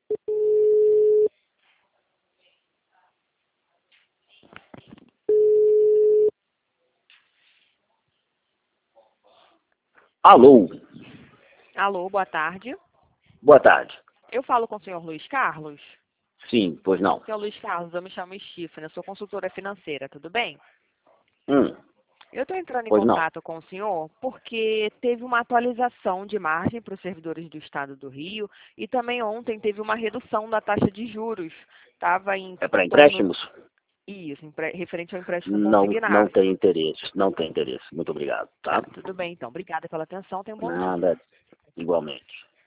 Alô, Alô, boa tarde. boa tarde. Eu falo com o senhor Luiz Carlos. Sim, pois não. Senhor Luiz Carlos, eu me chamo Stephanie, eu sou consultora financeira, tudo bem? Hum, Eu estou entrando em pois não. contato com o senhor porque teve uma atualização de margem para os servidores do Estado do Rio e também ontem teve uma redução da taxa de juros. Estava em É para torno... empréstimos? Isso, referente ao empréstimo Não consignado. tem interesse, não tem interesse. Muito obrigado, Tá, tá? tudo bem então. Obrigada pela atenção, tenha um bom dia. Nada, igualmente.